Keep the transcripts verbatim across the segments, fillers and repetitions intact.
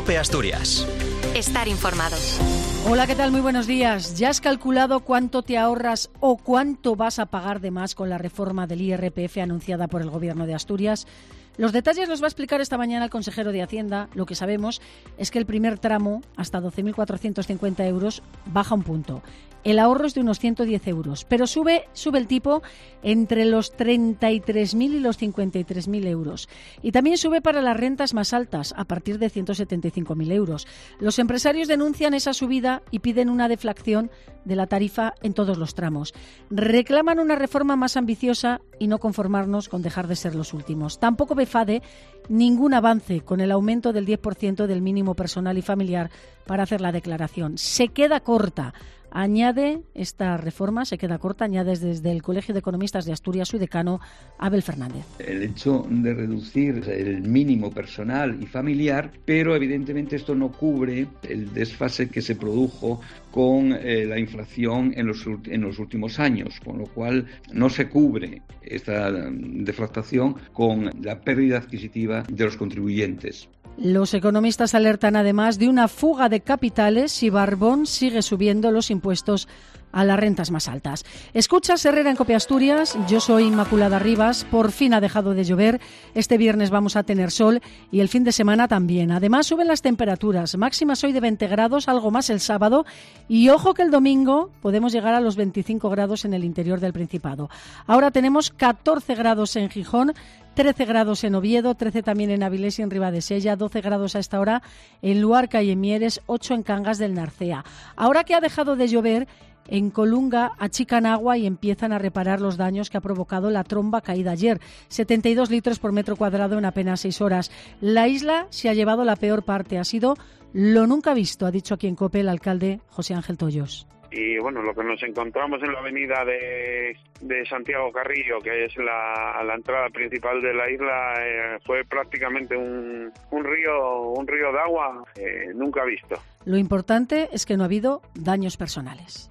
COPE Asturias. Estar informado. Hola, ¿qué tal? Muy buenos días. ¿Ya has calculado cuánto te ahorras o cuánto vas a pagar de más con la reforma del I R P F anunciada por el Gobierno de Asturias? Los detalles los va a explicar esta mañana el consejero de Hacienda. Lo que sabemos es que el primer tramo, hasta doce mil cuatrocientos cincuenta euros, baja un punto. El ahorro es de unos ciento diez euros, pero sube, sube el tipo entre los treinta y tres mil y los cincuenta y tres mil euros. Y también sube para las rentas más altas, a partir de ciento setenta y cinco mil euros. Los empresarios denuncian esa subida y piden una deflación de la tarifa en todos los tramos. Reclaman una reforma más ambiciosa y no conformarnos con dejar de ser los últimos. Tampoco ve F A D E ningún avance con el aumento del diez por ciento del mínimo personal y familiar para hacer la declaración. Se queda corta. Añade esta reforma, se queda corta, añade desde el Colegio de Economistas de Asturias su decano, Abel Fernández. El hecho de reducir el mínimo personal y familiar, pero evidentemente esto no cubre el desfase que se produjo con eh, la inflación en los, en los últimos años, con lo cual no se cubre esta deflactación con la pérdida adquisitiva de los contribuyentes. Los economistas alertan además de una fuga de capitales si Barbón sigue subiendo los impuestos a las rentas más altas. Escuchas Herrera en COPE Asturias, yo soy Inmaculada Rivas, por fin ha dejado de llover, este viernes vamos a tener sol y el fin de semana también. Además suben las temperaturas, máximas hoy de veinte grados, algo más el sábado y ojo que el domingo podemos llegar a los veinticinco grados en el interior del Principado. Ahora tenemos catorce grados en Gijón, trece grados en Oviedo, trece también en Avilés y en Ribadesella, doce grados a esta hora en Luarca y en Mieres, ocho en Cangas del Narcea. Ahora que ha dejado de llover, en Colunga achican agua y empiezan a reparar los daños que ha provocado la tromba caída ayer. setenta y dos litros por metro cuadrado en apenas seis horas. La isla se ha llevado la peor parte. Ha sido lo nunca visto, ha dicho aquí en COPE el alcalde José Ángel Tollos. Y bueno, lo que nos encontramos en la avenida de, de Santiago Carrillo, que es la, la entrada principal de la isla, eh, fue prácticamente un, un río un río de agua eh, nunca visto. Lo importante es que no ha habido daños personales.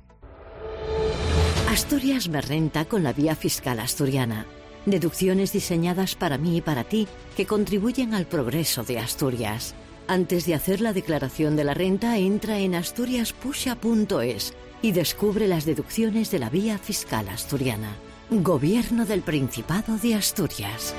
Asturias me renta con la vía fiscal asturiana. Deducciones diseñadas para mí y para ti que contribuyen al progreso de Asturias. Antes de hacer la declaración de la renta, entra en asturias pusha punto es y descubre las deducciones de la vía fiscal asturiana. Gobierno del Principado de Asturias.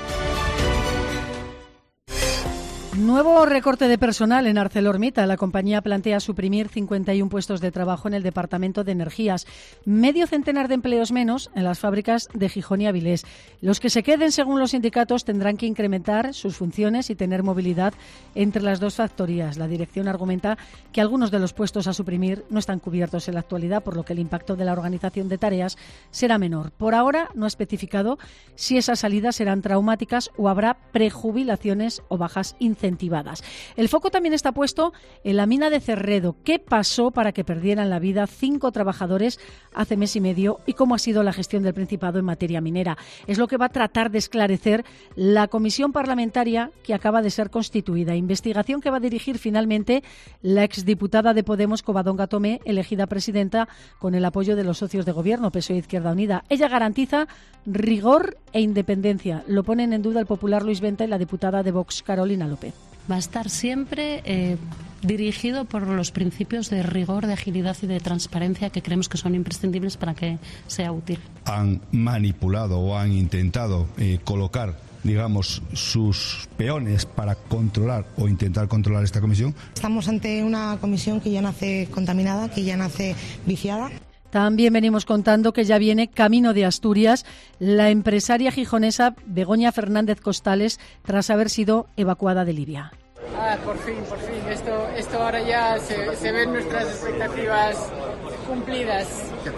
Nuevo recorte de personal en ArcelorMittal. La compañía plantea suprimir cincuenta y uno puestos de trabajo en el Departamento de Energías. Medio centenar de empleos menos en las fábricas de Gijón y Avilés. Los que se queden, según los sindicatos, tendrán que incrementar sus funciones y tener movilidad entre las dos factorías. La dirección argumenta que algunos de los puestos a suprimir no están cubiertos en la actualidad, por lo que el impacto de la organización de tareas será menor. Por ahora no ha especificado si esas salidas serán traumáticas o habrá prejubilaciones o bajas incentivadas. El foco también está puesto en la mina de Cerredo. ¿Qué pasó para que perdieran la vida cinco trabajadores hace mes y medio y cómo ha sido la gestión del Principado en materia minera? Es lo que va a tratar de esclarecer la comisión parlamentaria que acaba de ser constituida. Investigación que va a dirigir finalmente la exdiputada de Podemos, Covadonga Tomé, elegida presidenta con el apoyo de los socios de gobierno, P S O E e Izquierda Unida. Ella garantiza rigor e independencia. Lo ponen en duda el popular Luis Venta y la diputada de Vox, Carolina López. Va a estar siempre eh, dirigido por los principios de rigor, de agilidad y de transparencia que creemos que son imprescindibles para que sea útil. Han manipulado o han intentado eh, colocar, digamos, sus peones para controlar o intentar controlar esta comisión. Estamos ante una comisión que ya nace contaminada, que ya nace viciada. También venimos contando que ya viene camino de Asturias la empresaria gijonesa Begoña Fernández Costales tras haber sido evacuada de Libia. Ah, por fin, por fin. Esto, esto ahora ya se, se ven nuestras expectativas cumplidas.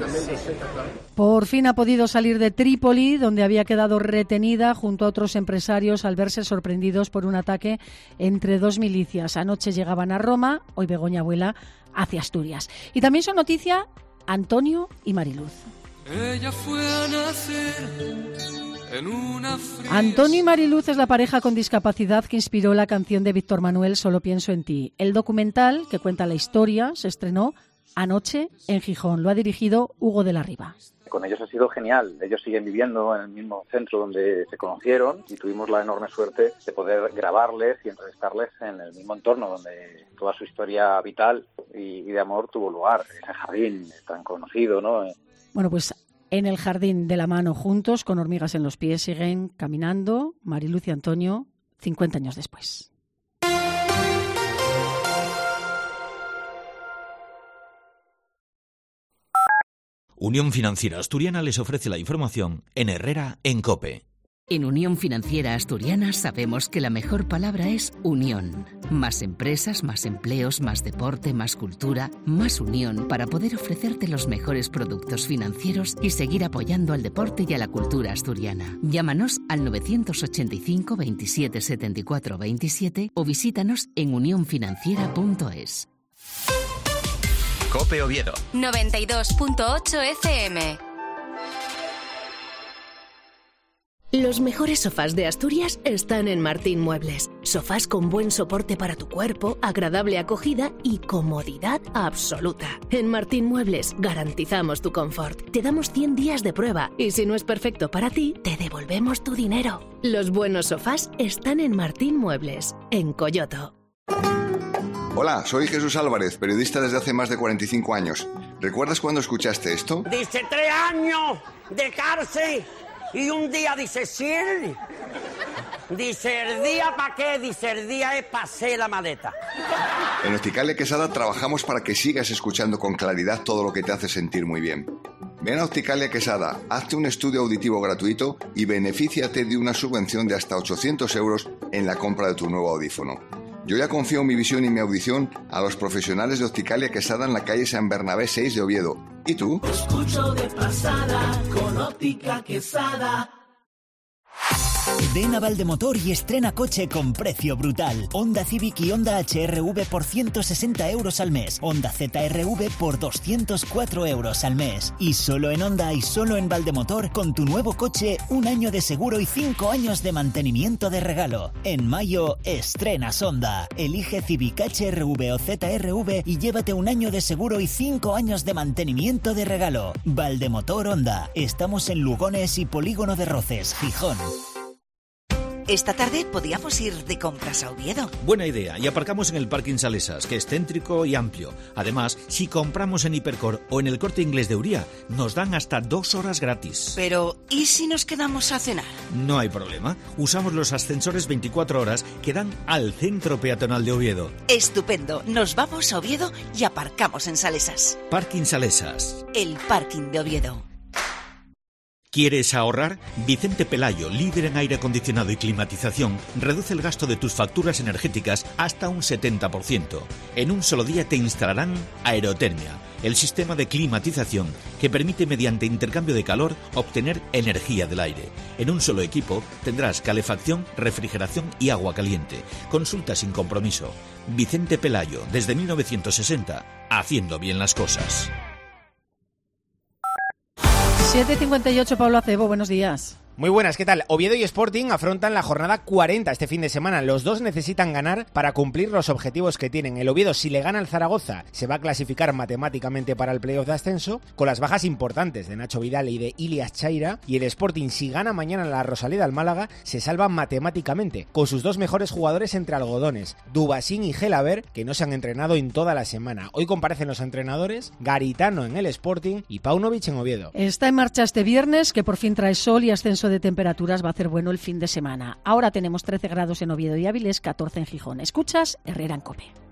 Por fin ha podido salir de Trípoli, donde había quedado retenida junto a otros empresarios al verse sorprendidos por un ataque entre dos milicias. Anoche llegaban a Roma, hoy Begoña vuela hacia Asturias. Y también son noticia Antonio y Mariluz. Ella fue a nacer en una fría... Antonio y Mariluz es la pareja con discapacidad que inspiró la canción de Víctor Manuel Solo pienso en ti. El documental que cuenta la historia se estrenó anoche en Gijón. Lo ha dirigido Hugo de la Riva. Con ellos ha sido genial. Ellos siguen viviendo en el mismo centro donde se conocieron y tuvimos la enorme suerte de poder grabarles y entrevistarles en el mismo entorno donde toda su historia vital y, y de amor tuvo lugar. Ese jardín tan conocido, ¿no? Bueno, pues en el jardín de la mano, juntos, con hormigas en los pies, siguen caminando Mariluz y Antonio cincuenta años después. Unión Financiera Asturiana les ofrece la información en Herrera en COPE. En Unión Financiera Asturiana sabemos que la mejor palabra es unión. Más empresas, más empleos, más deporte, más cultura, más unión para poder ofrecerte los mejores productos financieros y seguir apoyando al deporte y a la cultura asturiana. Llámanos al nueve ocho cinco, veintisiete, setenta y cuatro, veintisiete o visítanos en unión financiera punto es. COPE Oviedo noventa y dos punto ocho F M. Los mejores sofás de Asturias están en Martín Muebles. Sofás con buen soporte para tu cuerpo, agradable acogida y comodidad absoluta. En Martín Muebles garantizamos tu confort. Te damos cien días de prueba y si no es perfecto para ti, te devolvemos tu dinero. Los buenos sofás están en Martín Muebles, en Coyoto. Hola, soy Jesús Álvarez, periodista desde hace más de cuarenta y cinco años. ¿Recuerdas cuando escuchaste esto? Dice tres años de cárcel y un día dice cien. Dice el día para qué, dice el día es para hacer la maleta. En Opticalia Quesada trabajamos para que sigas escuchando con claridad todo lo que te hace sentir muy bien. Ven a Opticalia Quesada, hazte un estudio auditivo gratuito y benefíciate de una subvención de hasta ochocientos euros en la compra de tu nuevo audífono. Yo ya confío mi visión y mi audición a los profesionales de Opticalia Quesada en la calle San Bernabé seis de Oviedo. ¿Y tú? Escucho de pasada con Óptica Quesada. Ven a Valdemotor y estrena coche con precio brutal. Honda Civic y Honda H R V por ciento sesenta euros al mes. Honda Z R V por doscientos cuatro euros al mes. Y solo en Honda y solo en Valdemotor, con tu nuevo coche, un año de seguro y cinco años de mantenimiento de regalo. En mayo, estrenas Honda. Elige Civic H R V o Z R V y llévate un año de seguro y cinco años de mantenimiento de regalo. Valdemotor Honda. Estamos en Lugones y Polígono de Roces, Gijón. Esta tarde podíamos ir de compras a Oviedo. Buena idea, y aparcamos en el parking Salesas, que es céntrico y amplio. Además, si compramos en Hipercor o en el Corte Inglés de Uría, nos dan hasta dos horas gratis. Pero, ¿y si nos quedamos a cenar? No hay problema. Usamos los ascensores veinticuatro horas que dan al centro peatonal de Oviedo. Estupendo. Nos vamos a Oviedo y aparcamos en Salesas. Parking Salesas. El parking de Oviedo. ¿Quieres ahorrar? Vicente Pelayo, líder en aire acondicionado y climatización, reduce el gasto de tus facturas energéticas hasta un setenta por ciento. En un solo día te instalarán Aerotermia, el sistema de climatización que permite mediante intercambio de calor obtener energía del aire. En un solo equipo tendrás calefacción, refrigeración y agua caliente. Consulta sin compromiso. Vicente Pelayo, desde mil novecientos sesenta, haciendo bien las cosas. siete cincuenta y ocho, Pablo Acebo, buenos días. Muy buenas, ¿qué tal? Oviedo y Sporting afrontan la jornada cuarenta este fin de semana. Los dos necesitan ganar para cumplir los objetivos que tienen. El Oviedo, si le gana al Zaragoza, se va a clasificar matemáticamente para el playoff de ascenso, con las bajas importantes de Nacho Vidal y de Ilias Chaira. Y el Sporting, si gana mañana la Rosaleda al Málaga, se salva matemáticamente, con sus dos mejores jugadores entre algodones, Dubasín y Gelaber, que no se han entrenado en toda la semana. Hoy comparecen los entrenadores, Garitano en el Sporting y Paunovic en Oviedo. Está en marcha este viernes, que por fin trae sol y ascenso de temperaturas. Va a hacer bueno el fin de semana. Ahora tenemos trece grados en Oviedo y Áviles, catorce en Gijón. Escuchas Herrera en COPE.